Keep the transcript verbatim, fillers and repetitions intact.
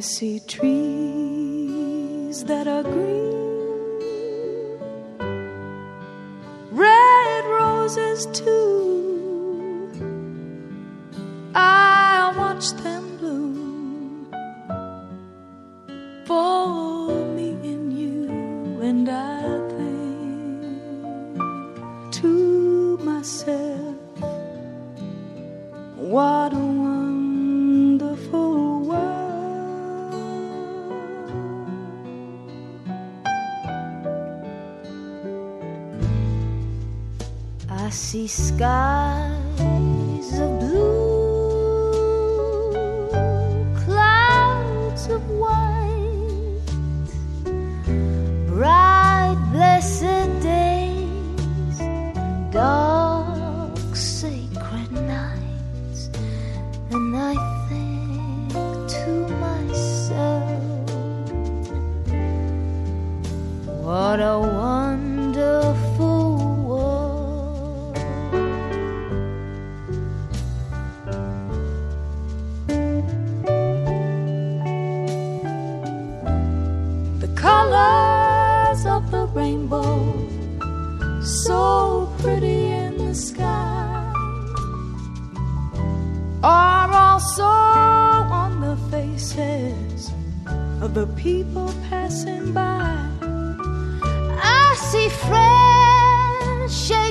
see trees that are green, red roses too. I watch them bloom for me and you, and I think to myself, what a wonderful world. I see skies of blue, clouds of white, bright blessed days, dark sacred nights, and I think to myself, what a wonderful world. The colors of the rainbow, so pretty in the sky, are also on the faces of the people passing by. I see friends